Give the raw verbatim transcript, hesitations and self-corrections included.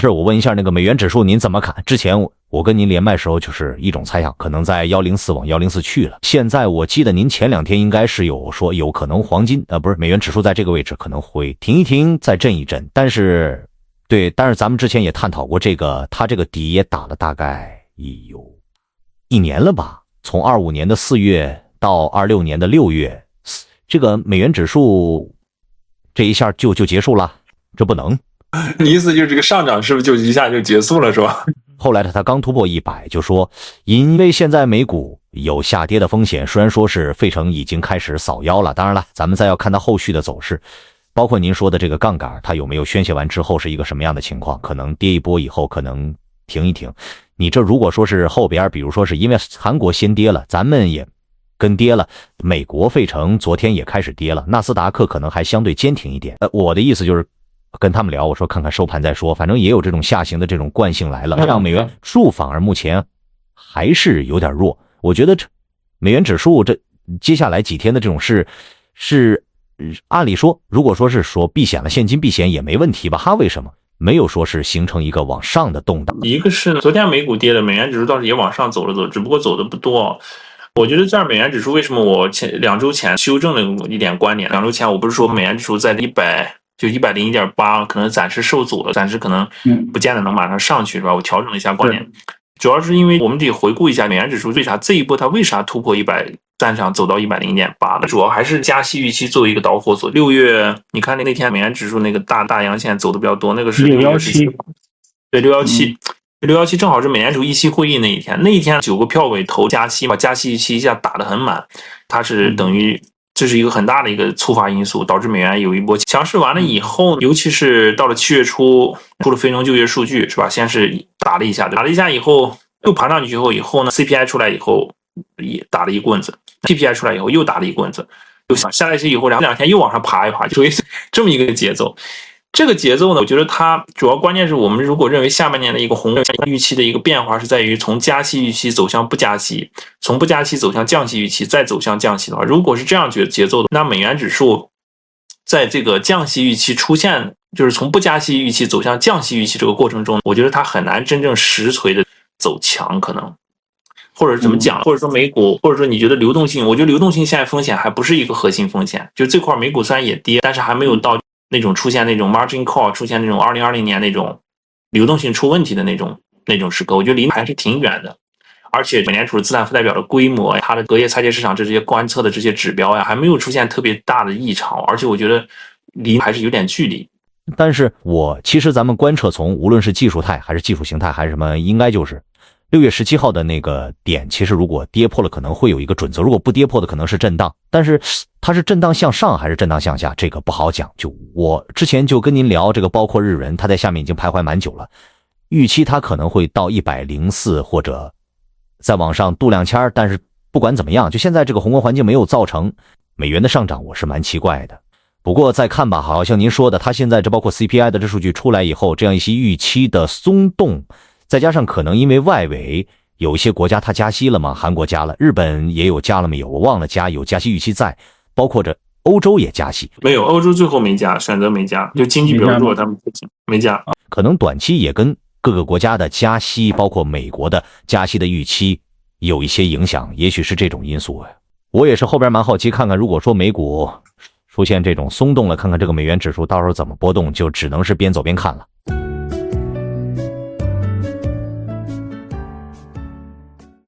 是我问一下那个美元指数您怎么看？之前我跟您连麦时候就是一种猜想，可能在一零四往一零四去了。现在我记得您前两天应该是有说有可能黄金呃不是美元指数在这个位置可能会停一停再震一震，但是对，但是咱们之前也探讨过这个，它这个底也打了大概有一年了吧，从二五年的四月到二六年的六月，这个美元指数这一下就就结束了，这不能。 你意思就是这个上涨是不是就一下就结束了是吧？ 后来他刚突破一百，就说因为现在美股有下跌的风险，虽然说是费城已经开始扫腰了，当然了，咱们再要看它后续的走势，包括您说的这个杠杆，它有没有宣泄完之后是一个什么样的情况，可能跌一波以后可能停一停。你这如果说是后边，比如说是因为韩国先跌了，咱们也跟跌了，美国费城昨天也开始跌了，纳斯达克可能还相对坚挺一点。呃，我的意思就是跟他们聊，我说看看收盘再说，反正也有这种下行的这种惯性来了，让美元指数反而目前还是有点弱。我觉得这美元指数这接下来几天的这种事是按理说，如果说是说避险了，现金避险也没问题吧？它为什么没有说是形成一个往上的动荡？ 一个是昨天美股跌了，美元指数倒是也往上走了走，只不过走的不多。我觉得这样美元指数为什么我前两周前修正了一点观点？两周前我不是说美元指数在一百就一百零一点八，可能暂时受阻了，暂时可能不见得能马上上去，是吧？我调整了一下观点，主要是因为我们得回顾一下美元指数为啥这一波它为啥突破一百站上走到一百零一点八呢？主要还是加息预期作为一个导火索。六月你看那天美元指数那个大大阳线走的比较多，那个是六一七， 对六一七。六一七正好是美联储议息会议那一天，那一天九个票委投加息，把加息预期一下打得很满，它是等于这是一个很大的一个触发因素，导致美元有一波强势。完了以后，尤其是到了七月初出了非农就业数据，是吧？先是打了一下，打了一下以后又爬上去以后，以后呢 C P I 出来以后也打了一棍子 ，P P I 出来以后又打了一棍子，又下来去以后，然后两天又往上爬一爬，就属于这么一个节奏。这个节奏呢，我觉得它主要关键是我们如果认为下半年的一个宏观预期的一个变化是在于从加息预期走向不加息，从不加息走向降息预期，再走向降息的话，如果是这样节节奏的，那美元指数在这个降息预期出现，就是从不加息预期走向降息预期这个过程中，我觉得它很难真正实锤的走强，可能。或者怎么讲，或者说美股，或者说你觉得流动性，我觉得流动性现在风险还不是一个核心风险，就这块美股虽然也跌，但是还没有到那种出现那种 margin call 出现那种二零二零年那种流动性出问题的那种那种时刻，我觉得离还是挺远的。而且美联储的资产负债表的规模，它的隔夜拆借市场这些观测的这些指标呀，还没有出现特别大的异常，而且我觉得离还是有点距离。 但是我其实咱们观测从无论是技术态还是技术形态还是什么，应该就是六月十七号的那个点，其实如果跌破了可能会有一个准则，如果不跌破的可能是震荡，但是它是震荡向上还是震荡向下，这个不好讲。就我之前就跟您聊这个，包括日元，它在下面已经徘徊蛮久了，预期它可能会到一百零四或者再往上度两千，但是不管怎么样，就现在这个宏观环境没有造成美元的上涨，我是蛮奇怪的。不过再看吧，好像您说的，它现在这包括 C P I 的这数据出来以后，这样一些预期的松动，再加上可能因为外围有一些国家它加息了嘛，韩国加了，日本也有加了没有，我忘了加，有加息预期在，包括着欧洲也加息。 没有，欧洲最后没加，选择没加，就经济比较弱，他们没加。 可能短期也跟各个国家的加息，包括美国的加息的预期有一些影响，也许是这种因素。我也是后边蛮好奇看看，如果说美股出现这种松动了，看看这个美元指数到时候怎么波动，就只能是边走边看了。